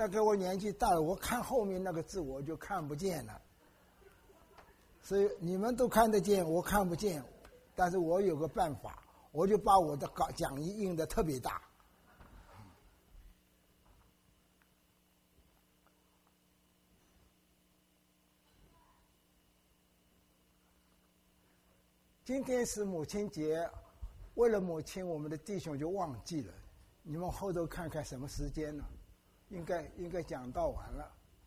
大概我年纪大了，我看后面那个字我就看不见了。所以你们都看得见，我看不见。但是我有个办法，我就把我的讲义印得特别大。今天是母亲节，为了母亲，我们的弟兄就忘记了。你们后头看看什么时间呢？应该讲到完了。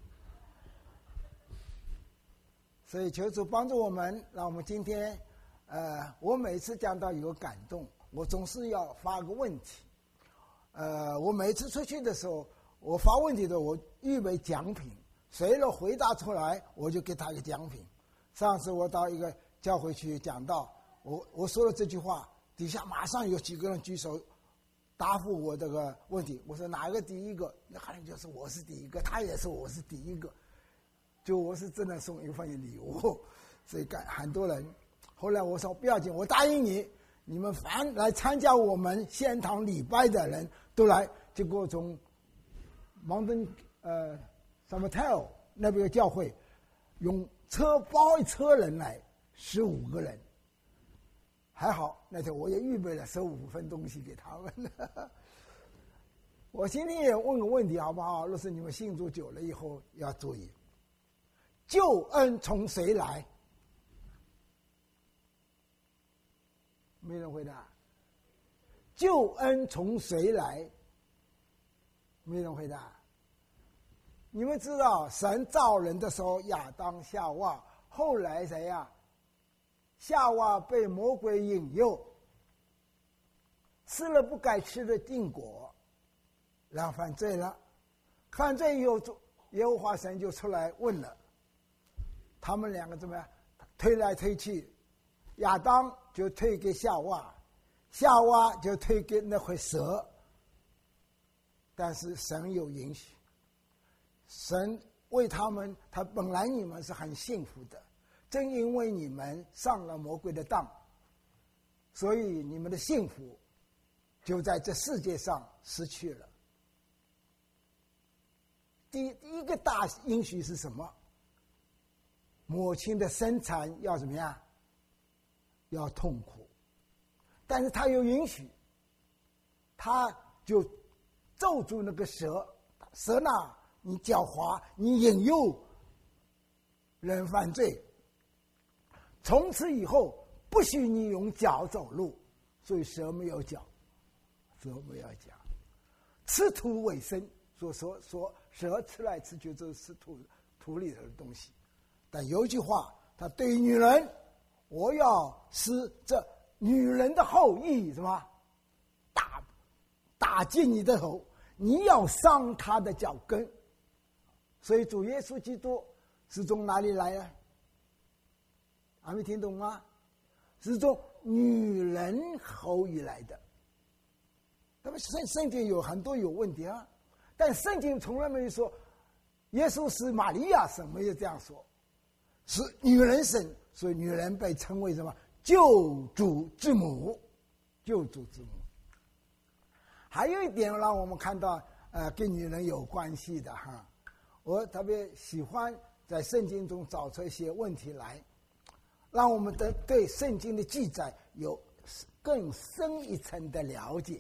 所以求主帮助我们，让我们今天，我每次讲到有感动，我总是要发个问题。我每次出去的时候，我发问题的，我预备奖品，谁能回答出来，我就给他一个奖品。上次我到一个教会去讲道，我说了这句话，底下马上有几个人举手答复我这个问题。我说哪个第一个？那好像就是我是第一个，他也是我是第一个。就我是真的送一份礼物，所以很多人。后来我说不要紧，我答应你，你们凡来参加我们献堂礼拜的人都来。结果从Mountain Samuel 那边教会用车包一车人来，15个人。还好那天我也预备了15份东西给他们。我今天也问个问题好不好？若是你们信主久了以后要注意，救恩从谁来？没人回答。救恩从谁来？没人回答。你们知道神造人的时候，亚当夏娃，后来谁呀？夏娃被魔鬼引诱，吃了不该吃的禁果，然后犯罪了。犯罪以后，耶和华神就出来问了，他们两个怎么样？推来推去，亚当就推给夏娃，夏娃就推给那回蛇。但是神有允许，神为他们，他本来你们是很幸福的，正因为你们上了魔鬼的当，所以你们的幸福就在这世界上失去了。第一个大应许是什么？母亲的生产要怎么样？要痛苦。但是他有允许，他就咒住那个蛇，蛇呢，你狡猾，你引诱人犯罪，从此以后不许你用脚走路。所以蛇没有脚，蛇没有脚，吃土为生。说蛇吃来吃去就是吃土里的东西。但有一句话，他对于女人，我要使这女人的后裔什么打进你的头，你要伤她的脚跟。所以主耶稣基督是从哪里来的？还没听懂吗？是从女人后裔来的。那么圣经有很多有问题啊，但圣经从来没有说耶稣是玛利亚生，没有这样说，是女人生，所以女人被称为什么？救主之母，救主之母。还有一点让我们看到，跟女人有关系的哈，我特别喜欢在圣经中找出一些问题来，让我们对圣经的记载有更深一层的了解。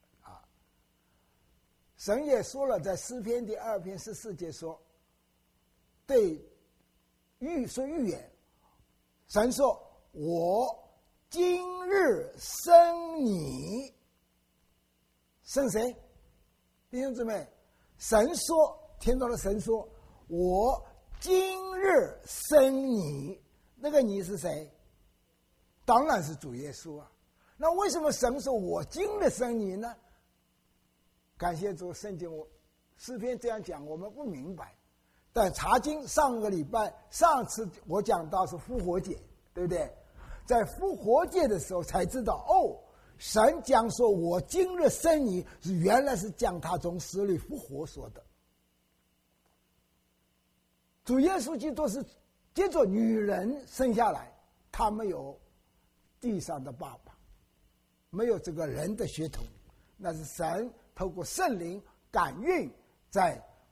神也说了，在诗篇第2篇14节说，对预言，神说：“我今日生你。”生谁？弟兄姊妹，神说，天上的神说：“我今日生你。”那个你是谁？当然是主耶稣啊。那为什么神说我今日生你呢？感谢主，圣经诗篇这样讲，我们不明白。但查经上次我讲到是复活节，对不对？在复活节的时候才知道，神讲说我今日生你，原来是讲他从死里复活说的。主耶稣基督是接着女人生下来，他没有地上的爸爸，没有这个人的血统，那是神透过圣灵感孕在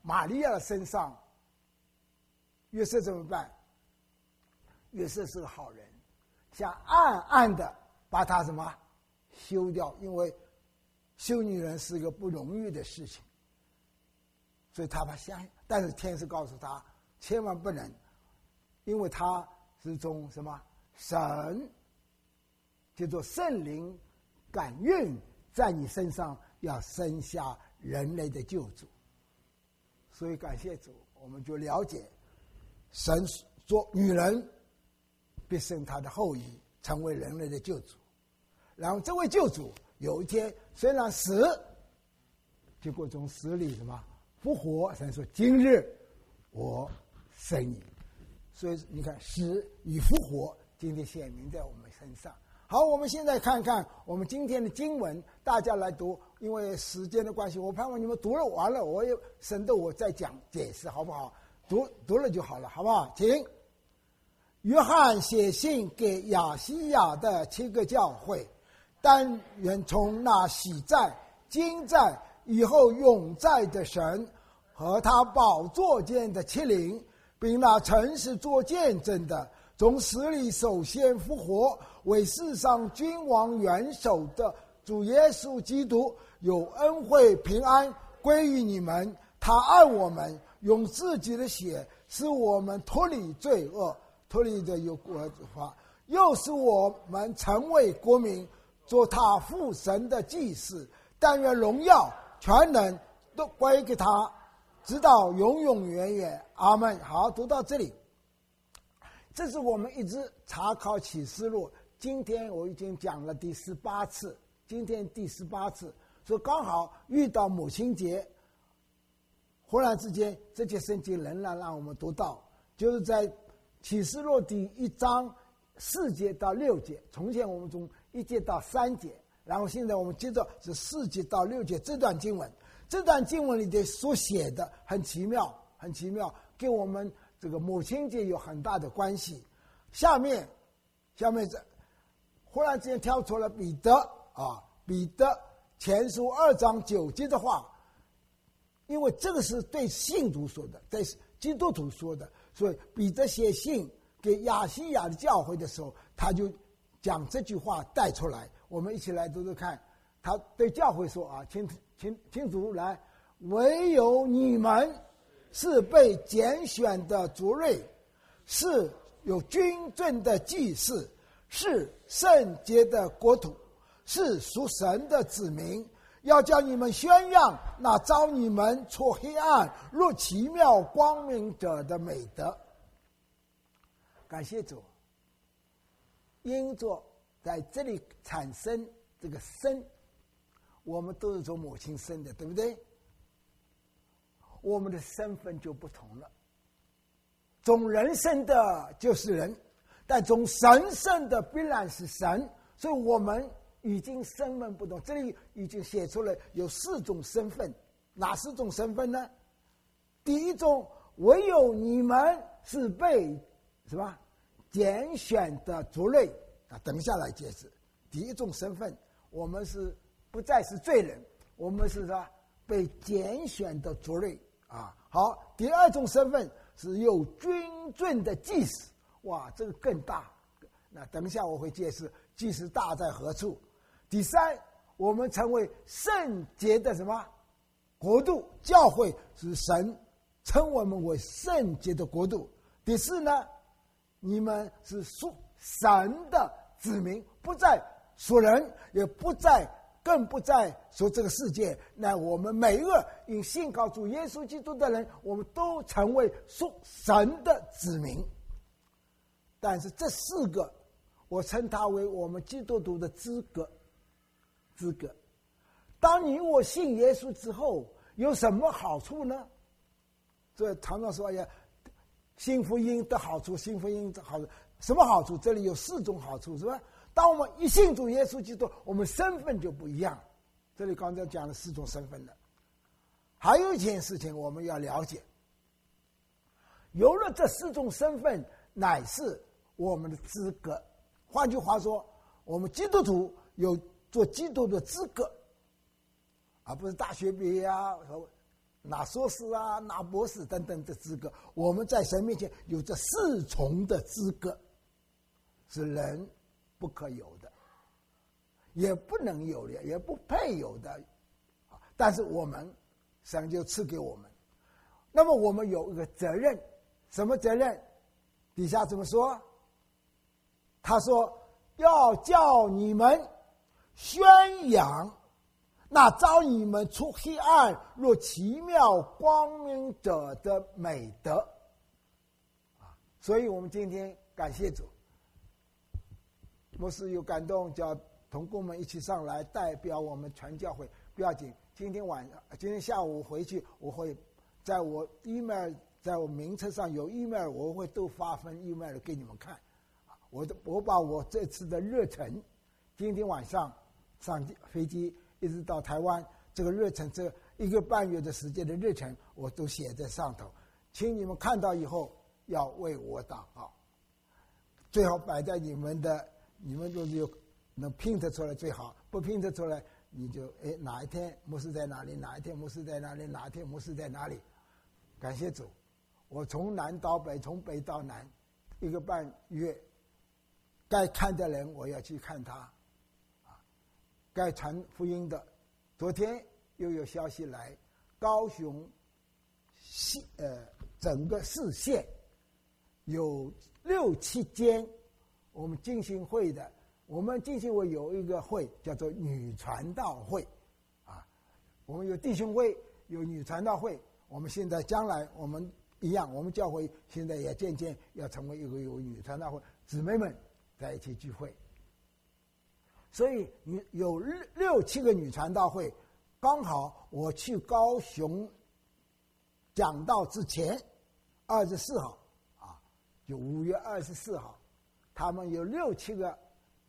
玛利亚的身上，约瑟怎么办？约瑟是个好人，想暗暗的把他什么休掉，因为休女人是一个不容易的事情，所以他把但是天使告诉他千万不能，因为他是从什么神叫做圣灵感孕在你身上，要生下人类的救主。所以感谢主，我们就了解神说女人必生他的后裔，成为人类的救主。然后这位救主有一天虽然死，结果从死里什么复活，神说今日我生你。所以你看死与复活今天显明在我们身上。好，我们现在看看我们今天的经文，大家来读，因为时间的关系，我盼望你们读了完了，我也省得我再讲解释，好不好？读了就好了，好不好？请。约翰写信给亚细亚的7个教会，但愿从那喜在、今在、以后永在的神和他宝座间的7灵，并那诚实做见证的，从死里首先复活，为世上君王元首的主耶稣基督，有恩惠平安归于你们。他爱我们，用自己的血使我们脱离罪恶，脱离的有国法，又使我们成为国民，做他父神的祭司。但愿荣耀全能都归给他，直到永永远远。阿们。好，读到这里，这是我们一直查考启示录，今天我已经讲了第18次，今天第18次，所以刚好遇到母亲节，忽然之间这节圣经仍然让我们读到，就是在启示录第1章4节到6节，从前我们从1节到3节，然后现在我们接着是4节到6节这段经文。这段经文里的所写的很奇妙，很奇妙，跟我们这个母亲节有很大的关系。下面这忽然之间跳出了彼得前书2章9节的话，因为这个是对信徒说的，对基督徒说的，所以彼得写信给亚细亚的教会的时候，他就将这句话带出来。我们一起来读读看，他对教会说啊，请读来，唯有你们是被拣选的族类，是有君尊的祭司，是圣洁的国土，是属神的子民，要叫你们宣扬那召你们出黑暗入奇妙光明者的美德。感谢主，因着在这里产生这个生，我们都是从母亲生的，对不对？我们的身份就不同了，从人生的就是人，但从神生的必然是神，所以我们已经身份不同。这里已经写出了有4种身份，哪4种身份呢？第一种，唯有你们是被什么拣选的族类啊，等一下来解释。第一种身份，我们是不再是罪人，我们是被拣选的族类啊。好，第二种身份是有君尊的祭司，哇，这个更大。那等一下我会解释祭司大在何处。第三，我们成为圣洁的什么国度，教会是神称我们为圣洁的国度。第四呢，你们是属神的子民，不再属人，也更不再属这个世界。那我们每一个因信靠主耶稣基督的人，我们都成为属神的子民。但是这4个我称它为我们基督徒的资格。当你我信耶稣之后有什么好处呢？这常常说呀，信福音的好处，信福音的好处，什么好处？这里有4种好处，是吧？当我们一信主耶稣基督，我们身份就不一样。这里刚才讲了4种身份了。还有一件事情我们要了解，有了这4种身份，乃是我们的资格。换句话说，我们基督徒有做基督徒的资格，而不是大学毕业啊， 拿硕士啊，拿博士等等的资格，我们在神面前有着4重的资格，是人不可有的，也不能有的，也不配有的，但是我们神就赐给我们。那么我们有一个责任，什么责任？底下怎么说？他说要叫你们宣扬那召你们出黑暗入奇妙光明者的美德。所以我们今天感谢主，牧师有感动，叫同工们一起上来代表我们全教会。不要紧，今天下午回去，我会在我 email， 在我名册上有 email， 我会都发份 email 给你们看。我把我这次的日程，今天晚上上飞机一直到台湾，这个日程，这1个半月的时间的日程，我都写在上头，请你们看到以后要为我祷告，最好摆在你们若是有能拼得出来最好，不拼得出来你就哪一天牧师在哪里，哪一天牧师在哪里，哪一天牧师在哪里。感谢主，我从南到北，从北到南，1个半月，该看的人我要去看他，该传福音的，昨天又有消息来，高雄整个市县有6、7间我们浸信会的，我们浸信会有一个会叫做女传道会，我们有弟兄会，有女传道会，我们现在将来我们一样，我们教会现在也渐渐要成为一个有女传道会，姊妹们在一起聚会。所以有6、7个女传道会，刚好我去高雄讲道之前，24号就5月24号，他们有6、7个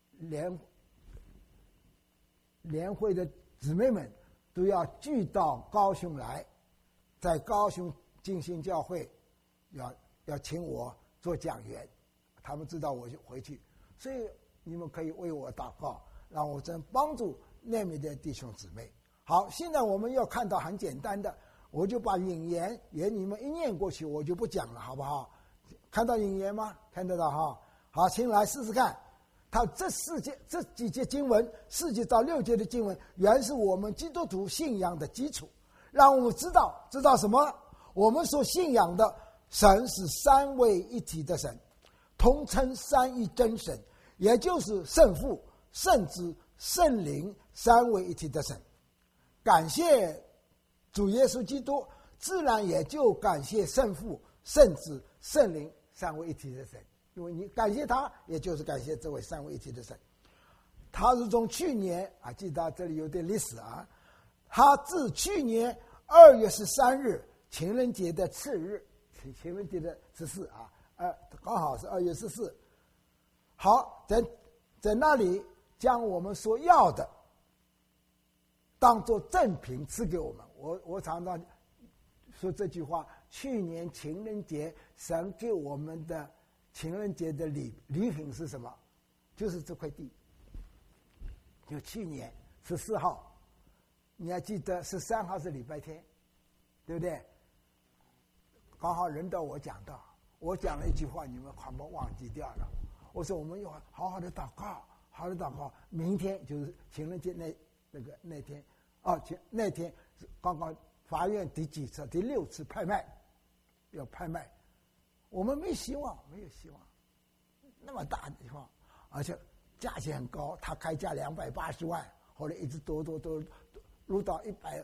联会的姊妹们都要聚到高雄来，在高雄浸信教会要请我做讲员，他们知道我就回去，所以你们可以为我祷告，让我真帮助那边的弟兄姊妹。好，现在我们要看到很简单的，我就把引言也你们一念过去，我就不讲了，好不好？看到引言吗？看得到哈？好，请来试试看。他这几节经文，4节到6节的经文，原是我们基督徒信仰的基础，让我们知道什么？我们所信仰的神是3位一体的神，同称3一真神，也就是圣父、圣子、圣灵3位一体的神。感谢主耶稣基督，自然也就感谢圣父、圣子、圣灵3位一体的神。因为你感谢他，也就是感谢这位3位一体的神。他是从去年记得这里有点历史他自去年2月13日情人节的次日，情人节的14刚好是2月14。好，在那里将我们所要的当作赠品赐给我们。我常常说这句话，去年情人节神给我们的情人节的礼品是什么？就是这块地。就去年14号，你还记得13号是礼拜天，对不对？刚好轮到我讲到，我讲了一句话，你们恐怕忘记掉了。我说我们要好好的祷告，好好的祷告。明天就是情人节那天，那天刚刚法院第6次拍卖，要拍卖。我们没希望，没有希望，那么大的地方，而且价钱很高，他开价280万，后来一直多撸到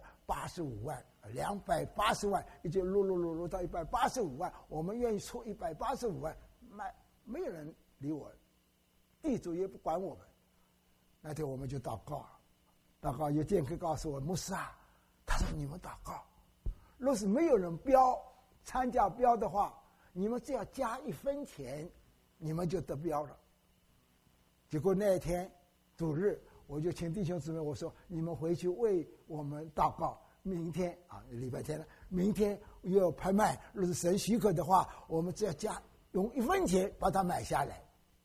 185万，280万一直撸到185万，我们愿意出185万卖，没有人理我，地主也不管我们。那天我们就祷告，有剑客告诉我，牧师他说你们祷告，若是没有人参加标的话，你们只要加1分钱，你们就得标了。结果那一天主日，我就请弟兄姊妹我说，你们回去为我们祷告，明天礼拜天了，明天又要拍卖，若是神许可的话，我们只要用1分钱把它买下来。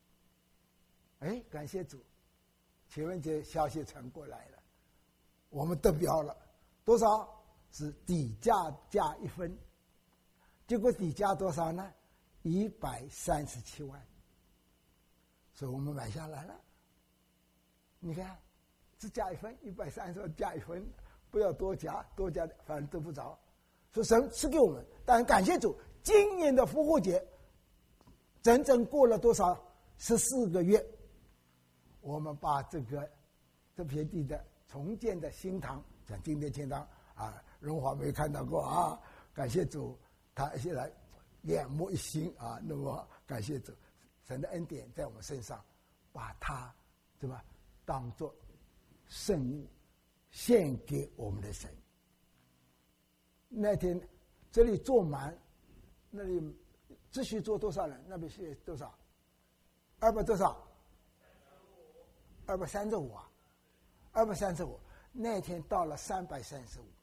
感谢主，情人节消息传过来了，我们得标了多少是底价加1分，结果底价多少呢？137万，所以我们买下来了。你看，只加1分，130万加1分，不要多加，多加反正得不着。所以神赐给我们，但感谢主，今年的复活节整整过了多少？14个月，我们把这片地的重建的新堂，像今天天堂啊，荣华没看到过啊，感谢主，他现在眼目一新啊，那么感谢主，神的恩典在我们身上，把它对吧，当作圣物献给我们的神。那天这里坐满，那里只许坐多少人？那边是多少？200多少？235啊，235。那天到了335，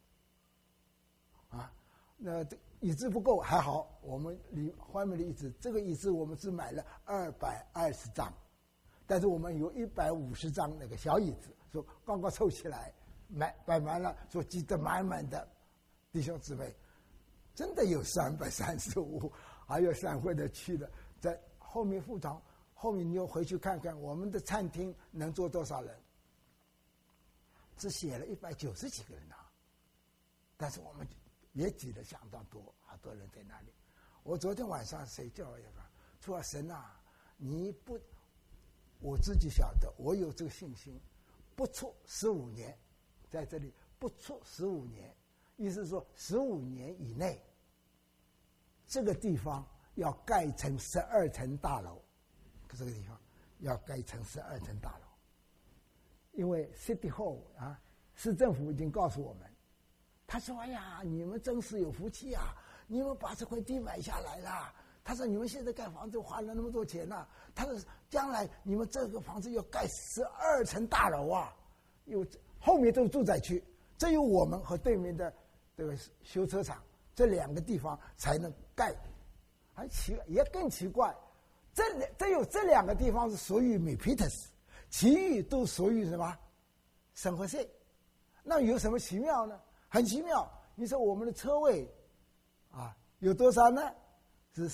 啊，那椅子不够还好，我们外面的椅子，这个椅子我们只买了220张，但是我们有150张那个小椅子，说刚刚凑起来摆满了，说挤得满满的。弟兄姊妹，真的有335，还有散会的去的，在后面副堂后面，你又回去看看我们的餐厅能坐多少人，只写了190几个人啊，但是我们也挤得相当多，好多人在那里。我昨天晚上睡觉也说神啊，你不，我自己晓得，我有这个信心，不出15年，在这里不出15年。意思是说，15年以内，这个地方要盖成12层大楼。这个地方要盖成12层大楼，因为 City Hall 啊，市政府已经告诉我们，他说：“哎呀，你们真是有福气啊！你们把这块地买下来了。”他说：“你们现在盖房子花了那么多钱呢、啊。”他说：“将来你们这个房子要盖12层大楼啊，有后面都是住宅区，只有我们和对面的这个修车厂这2个地方才能盖。还也更奇怪，只有这2个地方是属于米皮特斯，其余都属于什么圣何塞。那有什么奇妙呢？很奇妙。你说我们的车位啊有多少呢？是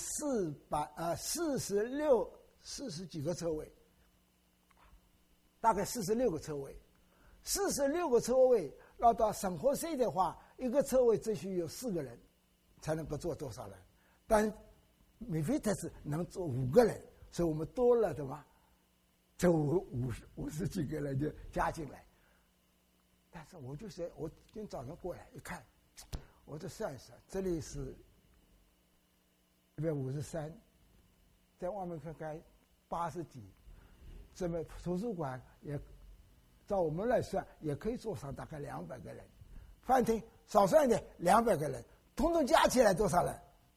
40几个车位，大概46个车位。46个车位要到圣何塞的话，一个车位只需有4个人才能够坐多少人？但米菲特斯能坐5个人，所以我们多了的嘛，这50几个人就加进来。但是我今天早上过来一看，我就算一算，这里是153，在外面看看80几，这么图书馆也照我们来算，也可以坐上大概200个人，饭厅少算一点200个人，统统加起来多少人？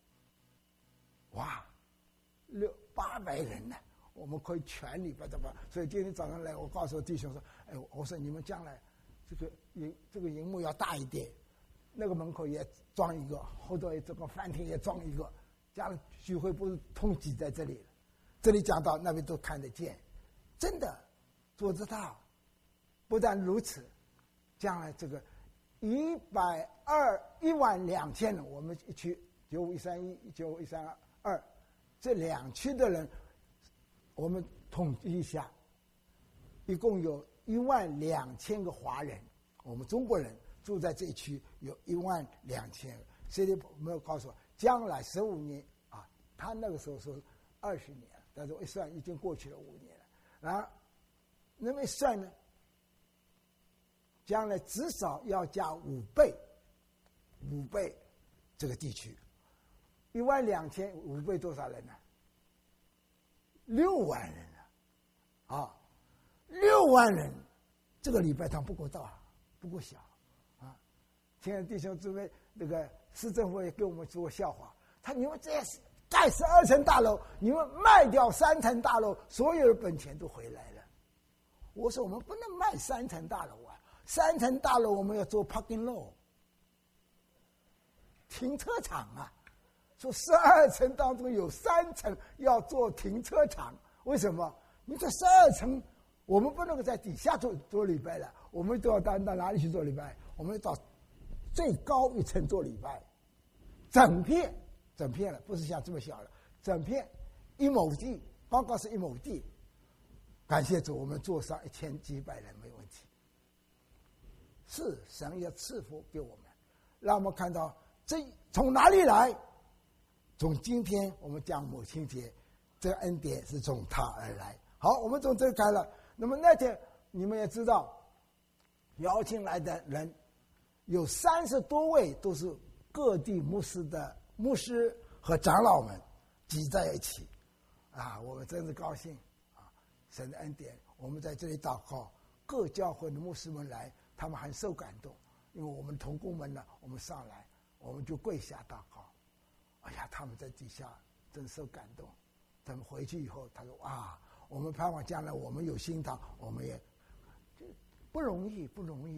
哇，800人呢！我们可以全礼拜的吧。所以今天早上来，我告诉弟兄说：“哎，我说你们将来这个荧幕要大一点，那个门口也装一个，后头这个饭厅也装一个，将来聚会不是通挤在这里了。这里讲到那边都看得见，真的做得到。不但如此，将来这个12000人，我们一区9513、19132，这2区的人，我们统计一下，一共有12000个华人，我们中国人住在这一区有12000个。谁也没有告诉我，将来15年啊，他那个时候说20年，但是我一算已经过去了5年了。然后那么一算呢，将来至少要加5倍这个地区。12000，5倍多少人呢？6万人啊！6万人，这个礼拜堂不够大，不够小啊！亲爱的弟兄姊妹，那个市政府也给我们做笑话，你们这盖12层大楼，你们卖掉3层大楼，所有的本钱都回来了。我说我们不能卖3层大楼啊，3层大楼我们要做 parking lot， 停车场啊。说12层当中有3层要做停车场，为什么？你这12层，我们不能够在底下做礼拜了，我们都要到哪里去做礼拜？我们到最高一层做礼拜，整片了，不是像这么小了，整片1亩地，报告是1亩地，感谢主，我们做上1000几百人没问题。是神要赐福给我们，让我们看到这从哪里来？从今天我们讲母亲节，这个恩典是从他而来。好，我们从这个开了。那么那天你们也知道，邀请来的人有30多位，都是各地牧师和长老们挤在一起，啊，我们真是高兴啊！神的恩典，我们在这里祷告，各教会的牧师们来，他们很受感动，因为我们同工们呢，我们上来，我们就跪下祷告。哎呀，他们在底下真受感动。他们回去以后，他说：“啊，我们盼望将来我们有新堂，我们也不容易。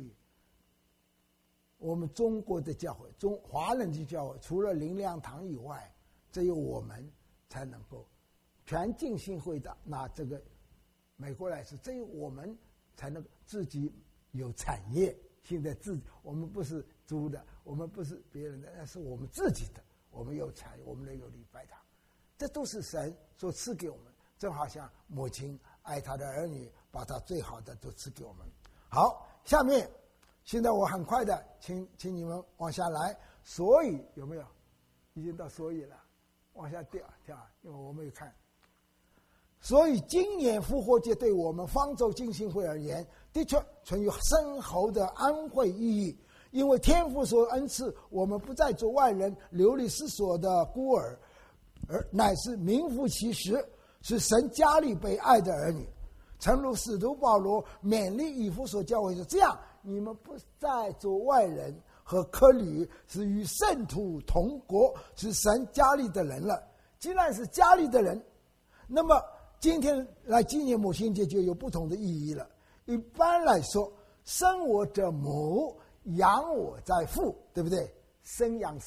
我们中国的教会，华人的教会，除了灵粮堂以外，只有我们才能够全浸信会的。拿这个美国来说，只有我们才能自己有产业。现在我们不是租的，我们不是别人的，那是我们自己的。我们有产业，我们有礼拜堂，这都是神所赐给我们。正好像母亲爱她的儿女，把她最好的都赐给我们。好，下面现在我很快的请你们往下来。所以有没有？已经到所以了，往下跳，因为我没有看。所以今年复活节对我们方舟浸信会而言，的确存有深厚的安慰意义。因为天父所恩赐，我们不再做外人流离失所的孤儿，而乃是名副其实，是神家里被爱的儿女。诚如使徒保罗勉励以弗所教会说：“这样，你们不再做外人和客旅，是与圣徒同国，是神家里的人了。”既然是家里的人，那么今天来纪念母亲节就有不同的意义了。一般来说，生我者母，养我在父，对不对？生养，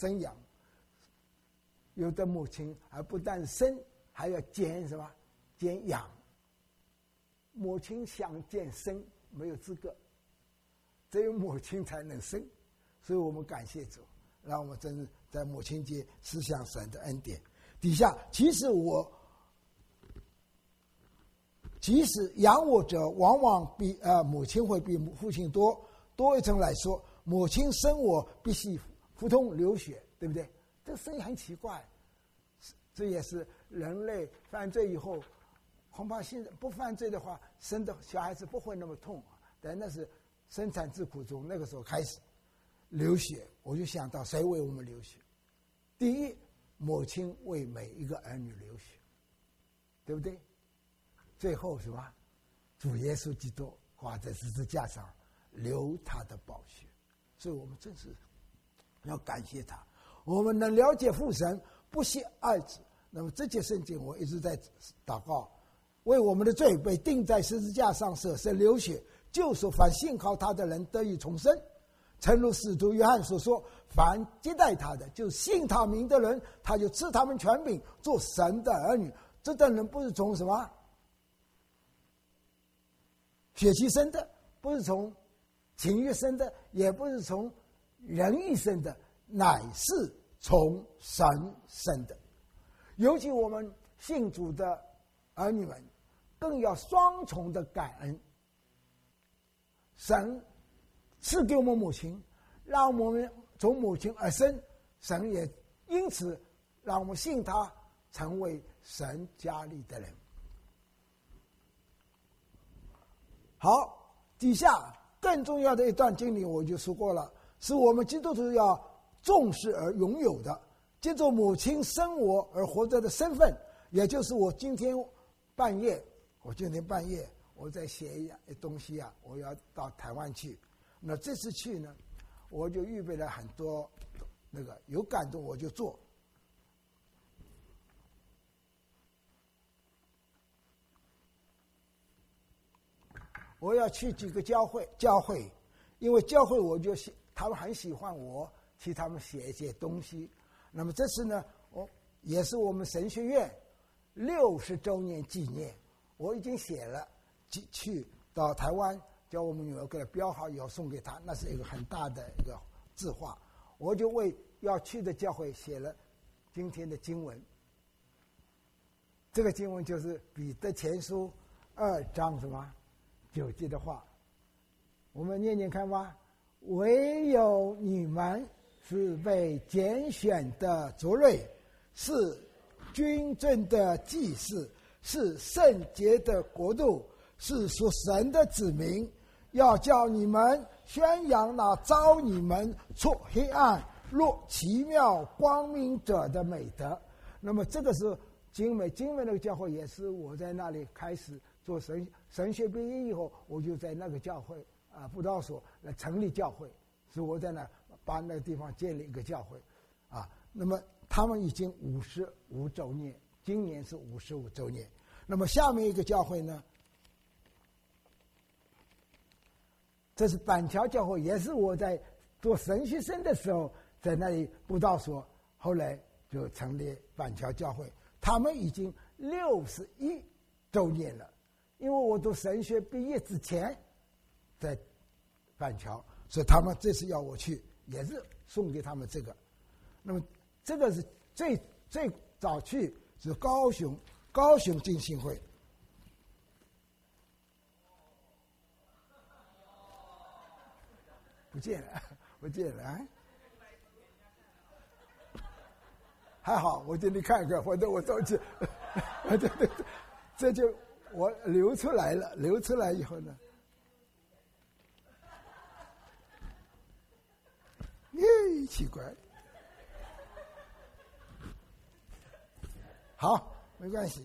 有的母亲还不但生，还要兼什么？兼养。母亲想兼生没有资格，只有母亲才能生，所以我们感谢主，让我们真是在母亲节思想神的恩典。底下，其实养我者往往比母亲会比父亲多一层来说。母亲生我必须腹痛流血，对不对？这个声音很奇怪，这也是人类犯罪以后，恐怕现在不犯罪的话，生的小孩子不会那么痛，但那是生产之苦中，那个时候开始流血，我就想到谁为我们流血？第一，母亲为每一个儿女流血，对不对？最后什么？主耶稣基督挂在十字架上流他的宝血。所以我们真是要感谢他，我们能了解父神，不惜爱子。那么这节圣经我一直在祷告，为我们的罪被钉在十字架上舍身流血，救赎凡信靠他的人得以重生。诚如使徒约翰所说，凡接待他的，就信他名的人，他就赐他们权柄做神的儿女。这等人不是从什么血气生的，不是从情欲生的，也不是从人意生的，乃是从神生的。尤其我们信主的儿女们，更要双重的感恩。神赐给我们母亲，让我们从母亲而生，神也因此让我们信他，成为神家里的人。好，底下更重要的一段经历我就说过了，是我们基督徒要重视而拥有的，借着母亲生我而活着的身份，也就是我今天半夜我在写一东西啊，我要到台湾去。那这次去呢，我就预备了很多那个有感动我就做。我要去几个教会，因为教会我就他们很喜欢我替他们写一些东西。那么这次呢，也是我们神学院60周年纪念，我已经写了，去到台湾，叫我们女儿给他标好以后送给他，那是一个很大的一个字画，我就为要去的教会写了今天的经文。这个经文就是彼得前书2章什么9节的话，我们念念看吧。唯有你们是被拣选的族类，是君尊的祭司，是圣洁的国度，是属神的子民，要叫你们宣扬那召你们出黑暗入奇妙光明者的美德。那么这个是景美那个教会，也是我在那里开始做神学毕业以后，我就在那个教会布道所来成立教会，所以我在那把那个地方建立一个教会那么他们已经55周年，今年是55周年。那么下面一个教会呢，这是板桥教会，也是我在做神学生的时候在那里布道所，后来就成立板桥教会。他们已经61周年了，因为我读神学毕业之前在板桥，所以他们这次要我去，也是送给他们这个。那么这个是最早去是高雄浸信会。不见了啊！还好，我给你看看，或者我走去，对，这就我流出来了。流出来以后呢，奇怪。好，没关系，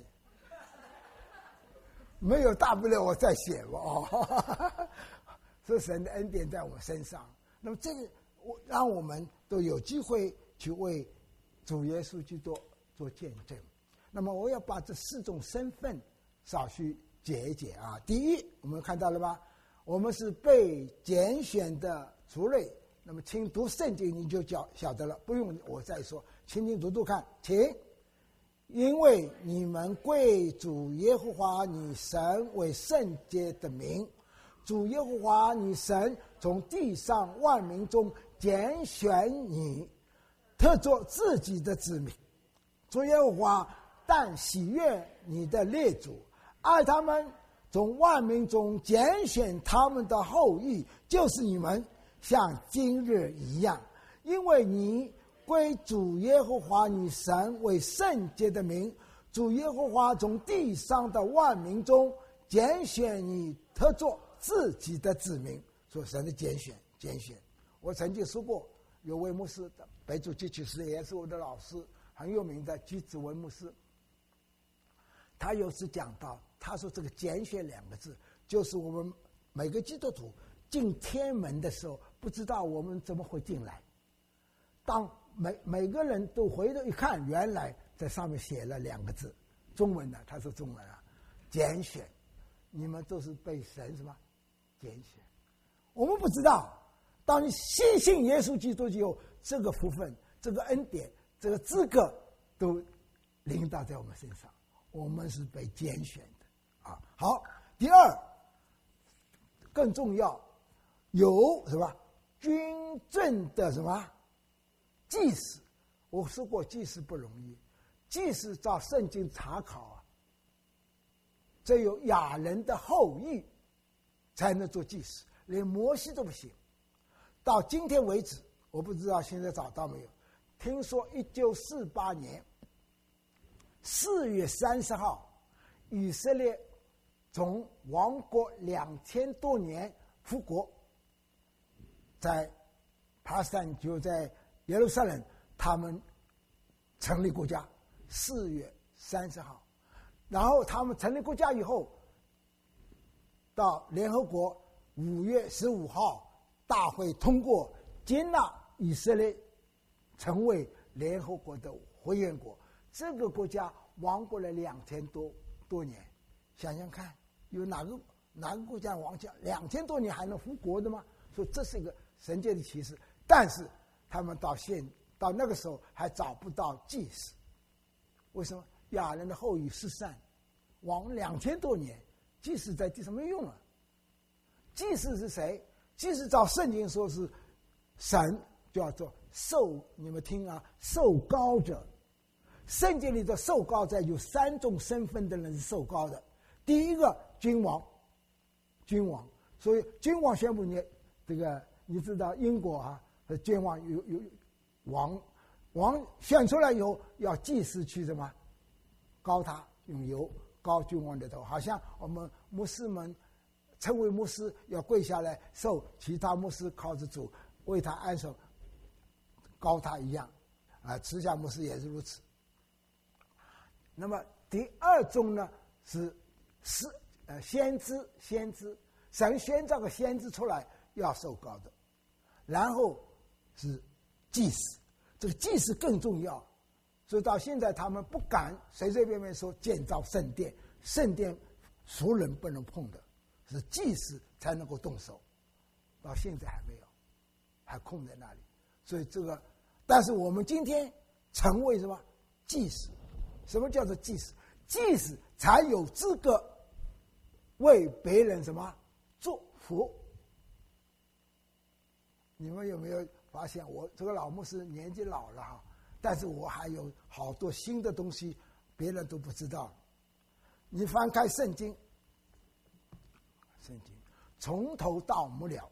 没有大不了我再写吧是神的恩典在我身上。那么这个让我们都有机会去为主耶稣去做见证。那么我要把这4种身份稍许解一解第一，我们看到了吧？我们是被拣选的族类。那么请读圣经你就晓得了，不用我再说，请你读看，请。因为你们归主耶和华你神为圣洁的名，主耶和华你神从地上万民中拣选你，特作自己的子民。主耶和华但喜悦你的列祖，爱他们，从万民中拣选他们的后裔，就是你们，像今日一样。因为你归主耶和华你神为圣洁的名，主耶和华从地上的万民中拣选你，特作自己的子民。所以神的拣选。我曾经说过，有位牧师，北主基曲师，也是我的老师，很有名的居子文牧师，他有时讲到，他说这个拣选2个字，就是我们每个基督徒进天门的时候，不知道我们怎么会进来，当每个人都回头一看，原来在上面写了2个字，中文的，他说中文拣选，你们都是被神什么拣选。我们不知道，当你信耶稣基督以后，这个福分、这个恩典、这个资格都临到在我们身上，我们是被拣选的好，第二，更重要，有什么君尊的什么祭司。我说过祭司不容易，祭司照圣经查考只有亚人的后裔才能做祭司，连摩西都不行。到今天为止，我不知道现在找到没有，听说1948年4月30号，以色列从亡国2000多年复国，在帕斯坦，就在耶路撒冷，他们成立国家。4月30号，然后他们成立国家以后，到联合国5月15号大会通过接纳以色列成为联合国的会员国。这个国家亡国了2000多年，想想看，有哪个国家亡国2000多年还能复国的吗？所以这是一个神界的启示。但是他们到那个时候还找不到祭司，为什么？亚人的后裔失散，亡2000多年，祭司在地上没用了。祭司是谁？祭司照圣经说是神叫做受，你们听啊，受膏者。圣经里的受膏者有3种身份的人是受膏的。第一个君王，所以君王宣布你这个，你知道英国啊，君王有王选出来以后，要祭司去什么膏他，用油膏君王的头，好像我们牧师们称为牧师要跪下来受其他牧师靠着主为他按手膏他一样啊，持下牧师也是如此。那么第二种呢是先知，神宣召个先知出来要受膏的。然后是祭司，这个祭司更重要，所以到现在他们不敢随随便便说建造圣殿，圣殿俗人不能碰的，是祭司才能够动手，到现在还没有，还空在那里。所以这个，但是我们今天成为什么祭司？什么叫做祭司？祭司才有资格为别人什么祝福。你们有没有发现，我这个老牧师年纪老了哈，但是我还有好多新的东西别人都不知道。你翻开圣经从头到末了，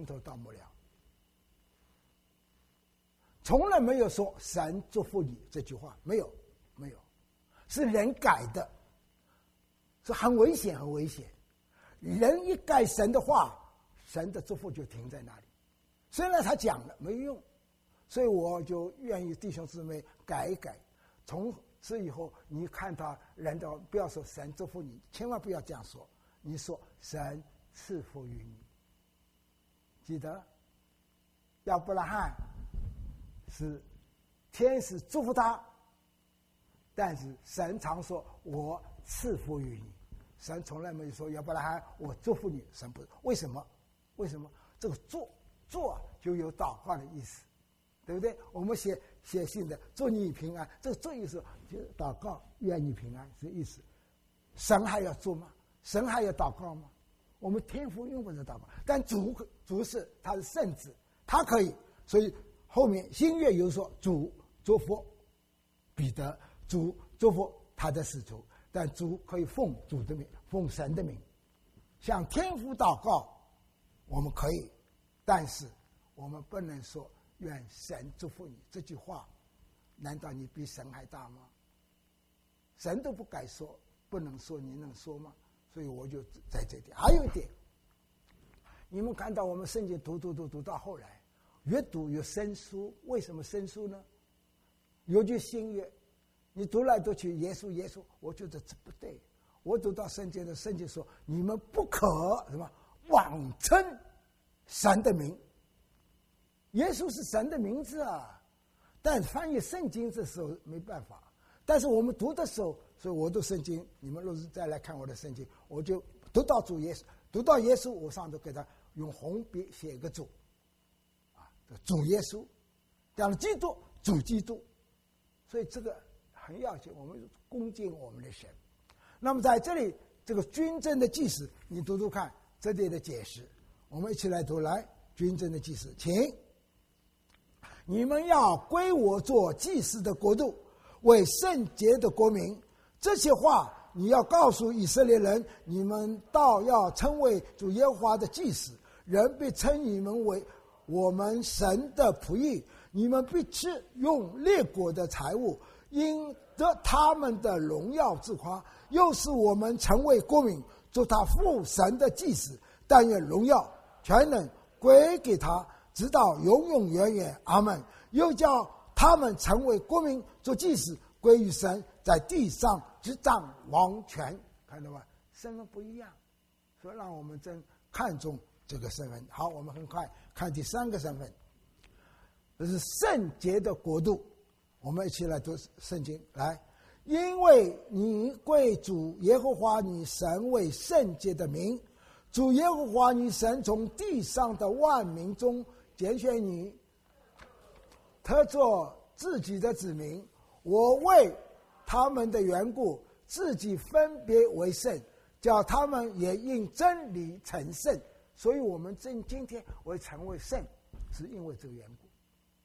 从来没有说神祝福你这句话，没有，是人改的，是很危险。人一改神的话，神的祝福就停在那里。虽然他讲了没用，所以我就愿意弟兄姊妹改一改。从此以后，你看他人的不要说神祝福你，千万不要这样说，你说神赐福于你。记得亚伯拉罕是天使祝福他，但是神常说我赐福于你，神从来没有说亚伯拉罕我祝福你，神不是。为什么？这个做就有祷告的意思，对不对？我们写信的祝你平安，这个做意思就是祷告，愿你平安是意思。神还要做吗？神还要祷告吗？我们天父用不着祷告，但主是他是圣子，他可以。所以后面新约有说主祝福彼得，主祝福他的使徒，但主可以奉主的名，奉神的名向天父祷告，我们可以，但是我们不能说愿神祝福你这句话，难道你比神还大吗？神都不敢说，不能说，你能说吗？所以我就在这点。还有一点，你们看到我们圣经读到后来，越读越生疏。为什么生疏呢？尤其新约，你读来读去耶稣，我觉得这不对。我读到圣经说，你们不可什么妄称神的名。耶稣是神的名字啊，但翻译圣经这时候没办法。但是我们读的时候，所以我读圣经，你们若是再来看我的圣经，我就读到主耶稣，读到耶稣，我上头给他用红笔写一个主，啊，主耶稣，讲了基督，主基督，所以这个很要紧，我们恭敬我们的神。那么在这里，这个军政的祭司，你读读看这里的解释，我们一起来读。来，军政的祭司，请你们要归我做祭司的国度，为圣洁的国民。这些话你要告诉以色列人，你们倒要称为主耶和华的祭司，人必称你们为我们神的仆役。你们必吃用列国的财物，因得他们的荣耀自夸。又是我们成为国民，做他父神的祭司，但愿荣耀全能归给他，直到永永远远。阿们。又叫他们成为国民，做祭司，归于神，在地上执掌王权。看到吗？身份不一样，所以让我们真看重这个身份。好，我们很快看第三个身份，这是圣洁的国度。我们一起来读圣经。来，因为你归主耶和华你神为圣洁的名，主耶和华你神从地上的万民中拣选你，特作自己的子民。我为他们的缘故，自己分别为圣，叫他们也因真理成圣。所以我们今天会成为圣，是因为这个缘故。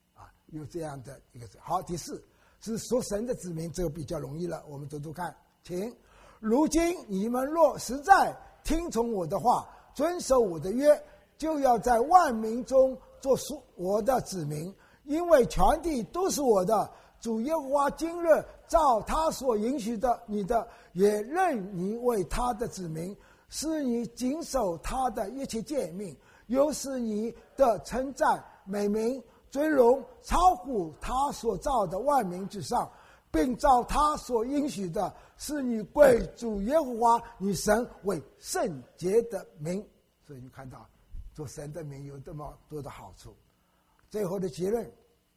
有这样的一个字。好，第四是说神的子民，这个比较容易了，我们读读看，请。如今你们若实在听从我的话，遵守我的约，就要在万民中做属我的子民，因为全地都是我的。主耶和华今日照他所允许的你的，也认你为他的子民，使你谨守他的一切诫命，又使你的称赞、美名、尊荣超乎他所造的万民之上，并照他所应许的，是你归主耶和华你神为圣洁的名。所以你看到做神的名有这么多的好处。最后的结论，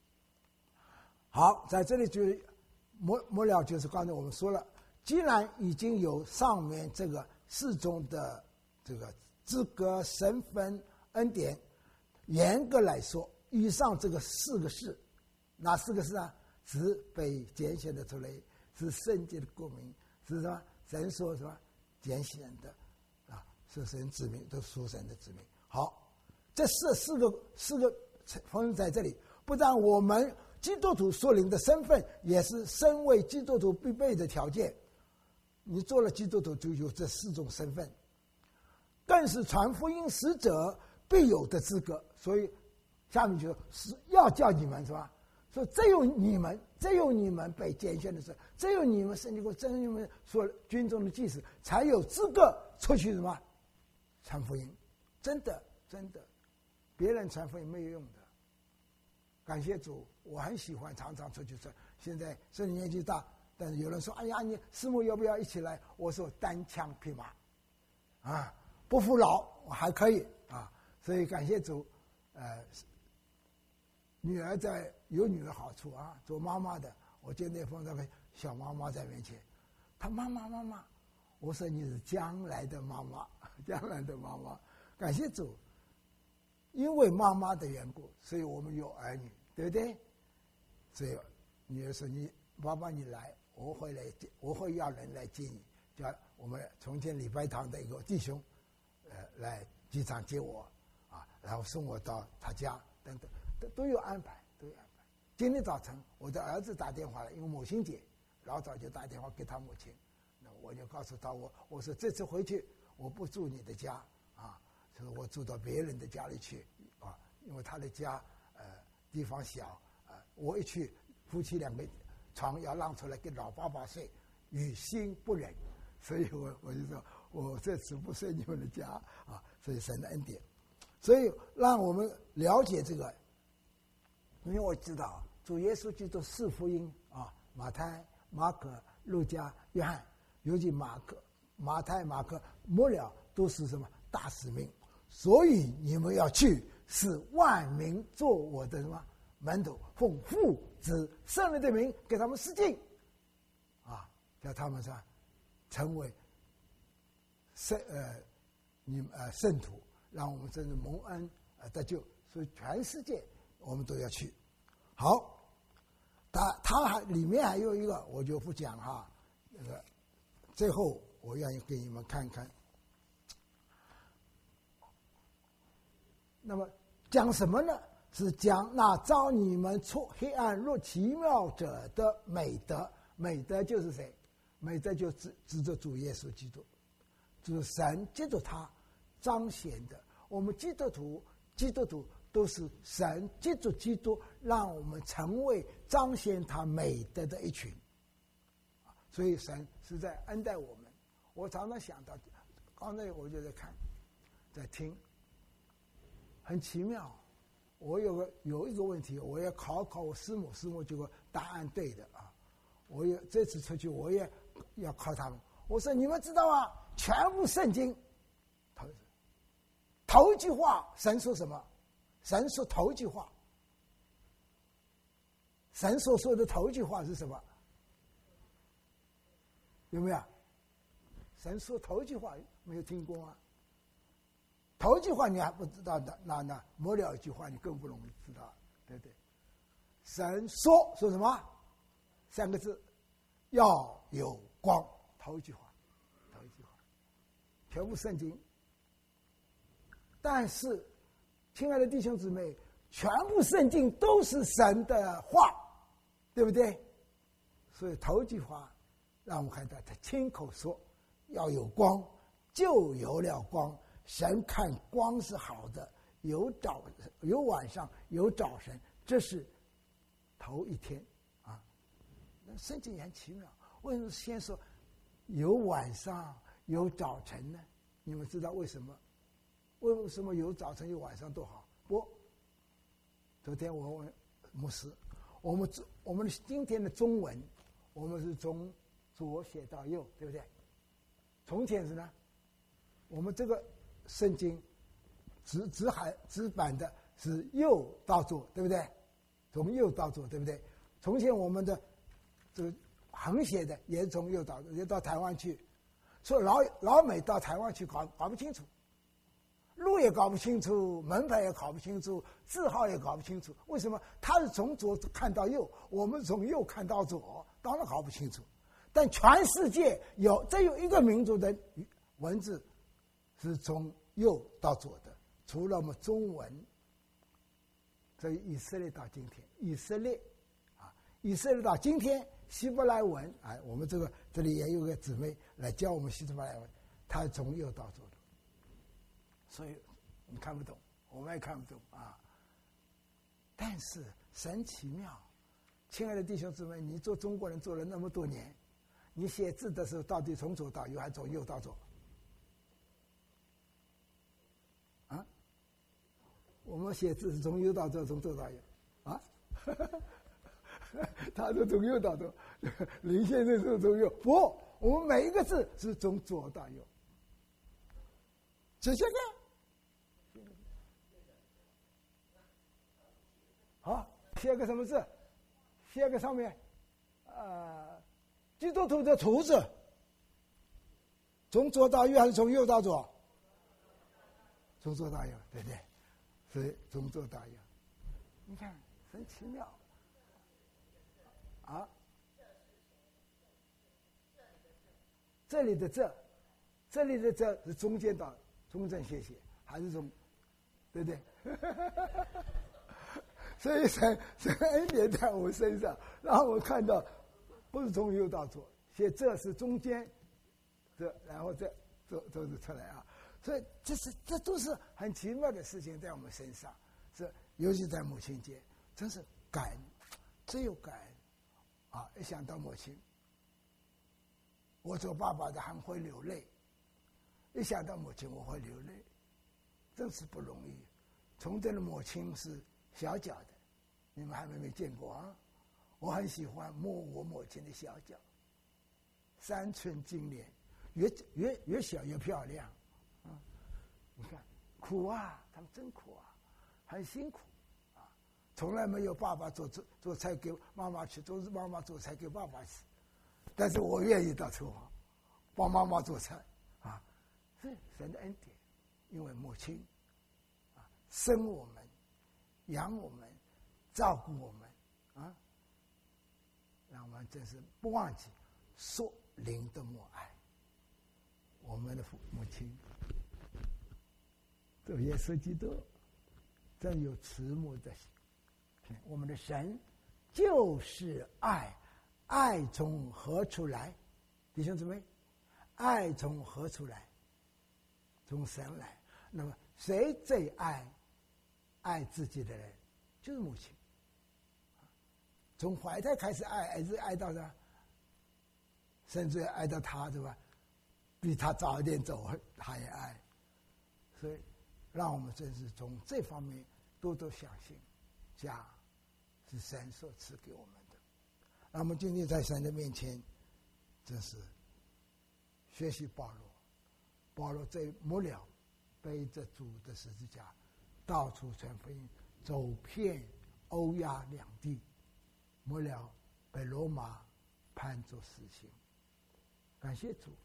好，在这里就末了，就是刚才我们说了，既然已经有上面这个四种的这个资格、身份、恩典，严格来说，以上这个四个事，哪四个事啊？是被拣选的出来，是圣洁的国民，是什么？神所什么拣选的啊？是神子民，都属神的子民。好，这四个放在这里，不但我们基督徒所领的身份，也是身为基督徒必备的条件。你做了基督徒，就有这四种身份，更是传福音使者必有的资格。所以下面就是要叫你们，是吧？说只有你们被拣选的时候，只有你们圣经过，只有你们所军中的祭司才有资格出去什么传福音。真的，别人传福音没有用的。感谢主，我很喜欢常常出去传。现在虽然年纪大，但是有人说：“哎呀，你师母要不要一起来？”我说：“单枪匹马，啊，不服老，我还可以啊。”所以感谢主，女儿有女儿好处啊，做妈妈的，我今天碰到个小妈妈在面前，她妈妈，我说你是将来的妈妈，感谢主，因为妈妈的缘故，所以我们有儿女，对不对？所以女儿说：“爸爸你来，我会要人来接你，叫我们重庆礼拜堂的一个弟兄，来机场接我啊，然后送我到他家等等。”都有安排。今天早晨我的儿子打电话来，因为母亲节，老早就打电话给他母亲，那我就告诉他我说这次回去我不住你的家啊，所以我住到别人的家里去啊，因为他的家地方小我一去夫妻两个床要让出来给老爸爸睡，于心不忍，所以我就说我这次不睡你们的家啊，所以神的恩典，所以让我们了解这个。因为我知道主耶稣基督四福音啊，马太、马可、路加、约翰，尤其马太、马可末了都是什么大使命，所以你们要去，使万民做我的什么门徒，奉父子圣灵的名给他们施浸啊，叫他们说成为圣徒，让我们真的蒙恩得救。所以全世界我们都要去。好，它里面还有一个，我就不讲哈。那个最后我愿意给你们看看。那么讲什么呢？是讲那召你们出黑暗入奇妙者的美德。美德就是谁？美德就指着主耶稣基督，就是神借着他彰显的。我们基督徒都是神借着基督让我们成为彰显他美德的一群，所以神是在恩待我们。我常常想到，刚才我就在看，在听，很奇妙。我有一个问题，我要考我师母，师母这个答案对的啊。我也这次出去，我也要考他们。我说你们知道吗？全部圣经，头一句话，神说什么？神说头一句话，神所说的头一句话是什么？有没有？神说头一句话没有听过吗？头一句话你还不知道的，那末了一句话你更不容易知道，对不对？神说什么？三个字，要有光。头一句话，全部圣经。但是亲爱的弟兄姊妹， 全部圣经都是神的话，对不对？所以头句话让我们看到他亲口说要有光，就有了光。神看光是好的，有晚上有早晨，这是头一天啊。那圣经也很奇妙，为什么先说有晚上有早晨呢？你们知道为什么？为什么有早晨有晚上都好？不，昨天我问牧师，我们今天的中文，我们是从左写到右，对不对？从前是呢，我们这个圣经纸版的是右到左，对不对？从右到左，对不对？从前我们的这个横写的也是从右到左，也到台湾去，所以老美到台湾去搞不清楚。路也搞不清楚，门牌也搞不清楚，字号也搞不清楚。为什么？他是从左看到右，我们从右看到左，当然搞不清楚。但全世界有一个民族的文字是从右到左的，除了我们中文。所以以色列到今天，以色列到今天，希伯来文啊，我们这里也有个姊妹来教我们希伯来文，她是从右到左的。所以你看不懂，我们也看不懂啊。但是神奇妙，亲爱的弟兄姊妹，你做中国人做了那么多年，你写字的时候到底从左到右还是从右到左？啊？我们写字是从右到左，从左到右啊？他说从右到左，林先生说从右，不，我们每一个字是从左到右。写下看。好，写个什么字？写个上面，基督徒的徒字，从左到右还是从右到左？从左到右，对不对？所以从左到右，你看很奇妙啊！这里的这是中间到中正写，还是从，对不对？所以神恩典在我身上，让我看到不是从右到左，写这是中间，然后这是出来啊。所以这都是很奇妙的事情在我们身上，尤其在母亲节，真是感恩，真有感恩啊！一想到母亲，我做爸爸的还会流泪，一想到母亲我会流泪，真是不容易。从前的母亲是小脚的，你们还没见过啊？我很喜欢摸我母亲的小脚，3寸金莲，越小越漂亮啊！你看苦啊，他们真苦啊，很辛苦啊！从来没有爸爸做菜给妈妈吃，都是妈妈做菜给爸爸吃，但是我愿意到厨房帮妈妈做菜啊！是神的恩典，因为母亲啊生我们。养我们，照顾我们，啊，让我们真是不忘记属灵的母爱。我们的母亲，这耶稣基督真有慈母的心。我们的神就是爱，爱从何处来？弟兄姊妹，爱从何处来？从神来。那么谁最爱自己的人就是母亲，从怀胎开始爱，一直爱到呢，甚至爱到他，对吧？比他早一点走，他也爱。所以，让我们真是从这方面多多相信，家是神所赐给我们的。那我们今天在神的面前，真是学习保罗在末了背着主的十字架。到处传福音，走遍欧亚两地，末了被罗马判作死刑。感谢主，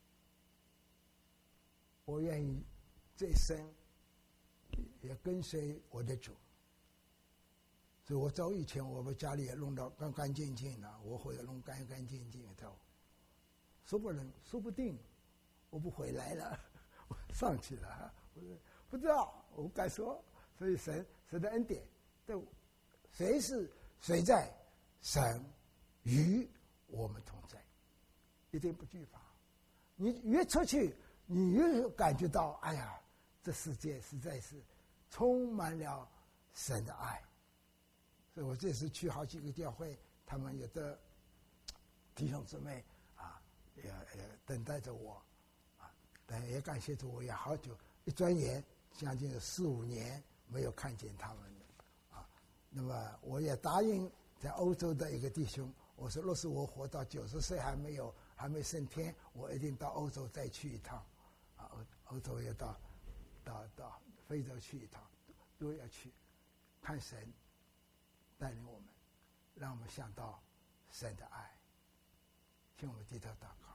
我愿意这一生也跟随我的主。所以我走以前，我们家里也弄到干干净净的，我会弄干干净净的走。说不定我不回来了，我上去了，不知道。我敢说，所以神的恩典对，谁在？神与我们同在，一定不惧怕。你越出去，你越感觉到，哎呀，这世界实在是充满了神的爱。所以我这次去好几个教会，他们有的弟兄姊妹啊，也等待着我啊，但也感谢着我，也好久，一转眼将近有4-5年没有看见他们了啊。那么我也答应在欧洲的一个弟兄，我说若是我活到90岁还没升天，我一定到欧洲再去一趟啊。欧洲也到非洲去一趟，都要去看神带领我们，让我们想到神的爱。请我们低头祷告。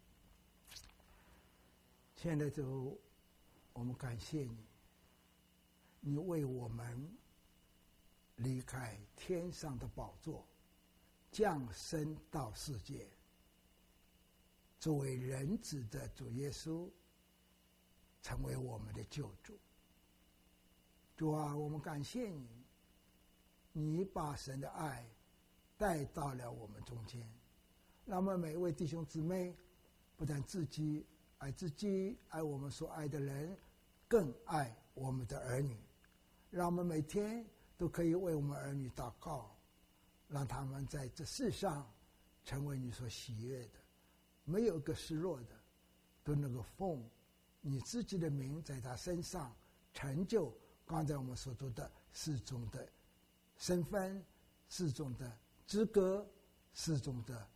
亲爱的主，我们感谢你，你为我们离开天上的宝座，降生到世界，作为人子的主耶稣，成为我们的救主。主啊，我们感谢你，你把神的爱带到了我们中间，让我们每一位弟兄姊妹不但自己爱我们所爱的人，更爱我们的儿女。让我们每天都可以为我们儿女祷告，让他们在这世上成为你所喜悦的，没有一个失落的，都能够奉你自己的名在他身上成就刚才我们所读的4种的身份、4种的资格、4种的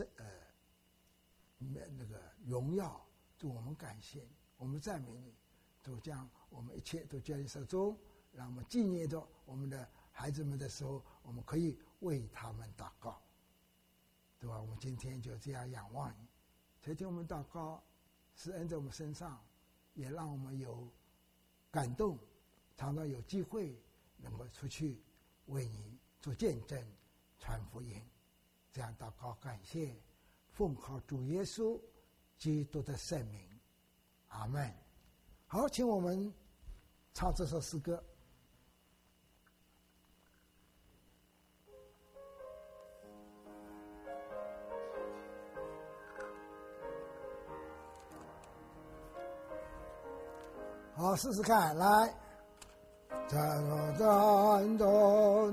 那个荣耀。主，我们感谢你，我们赞美你，主将我们一切都交在手中，让我们纪念着我们的孩子们的时候，我们可以为他们祷告，对吧？我们今天就这样仰望你，垂听我们祷告，施恩在我们身上，也让我们有感动，常常有机会能够出去为你做见证、传福音。这样祷告感谢，奉靠主耶稣基督的圣名，阿们。好，请我们唱这首诗歌。好，试试看，来。战斗，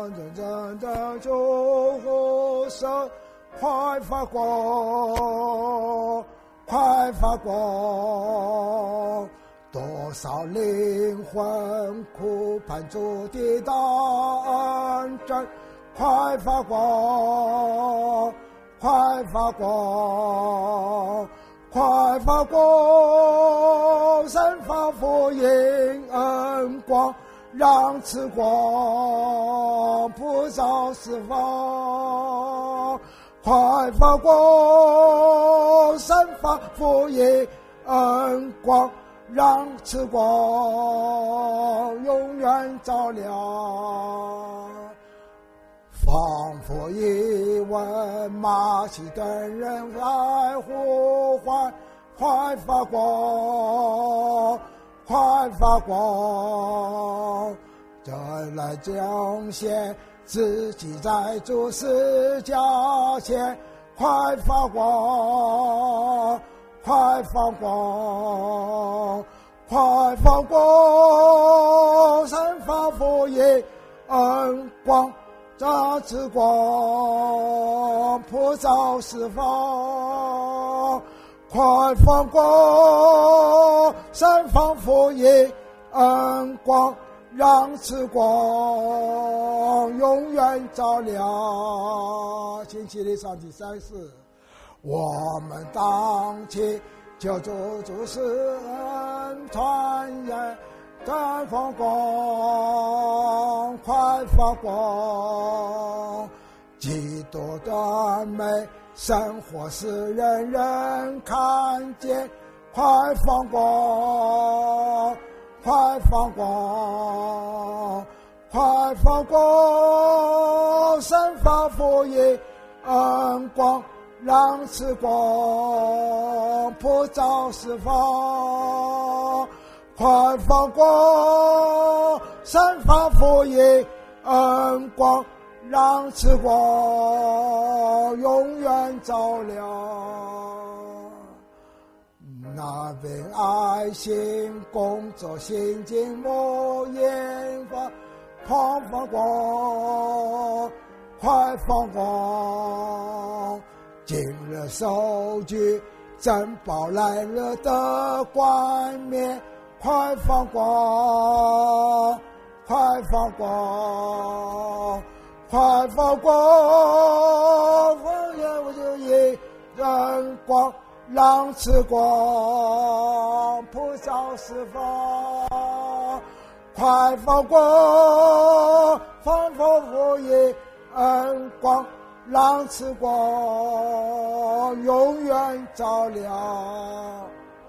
救护车，快发光，快发光！多少灵魂苦盼主的大恩真，快发光，快发光！快发光，散发福音恩光，让此光普照四方。快发光，散发福音恩光，让此光永远照亮。仿佛一问马其顿人来呼唤，快发光，快发光！这来彰显自己在主十架前，快发光，快发光，快发光！散发福音恩光。这次光普照四方，快发光，散发福音恩光，让此光永远照亮。请起立，上第34，我们当起救主主施恩传言。快发光，快发光！基督的美生活使人人看见，快发光，快发光，快发光！散发福音恩光，让此光普照四方。快发光，散发福音恩光让此光永远照亮。那份爱心工作心经莫言法，快放光，快放光，今日收据珍宝来了的冠冕，快放光，快放光，快放光，放眼我就一人光，让此光普照四方，快放光，放放福音恩光，让此光永远照亮。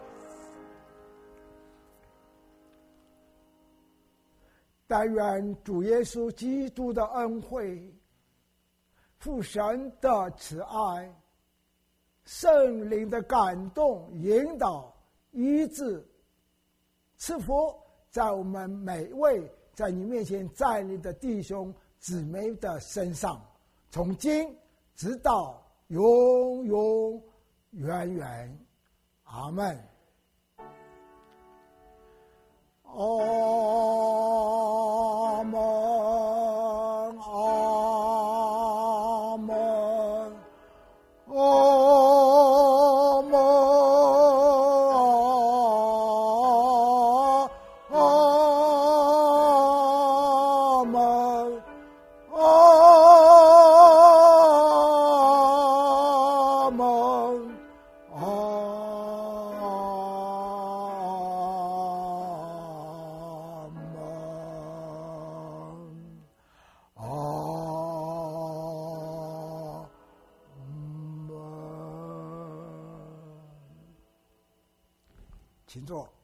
但愿主耶稣基督的恩惠、父神的慈爱、圣灵的感动、引导、医治、赐福，在我们每位在你面前站立的弟兄姊妹的身上，从今直到永永远远。阿们。阿们，阿门，阿门，阿门，阿门，阿请坐。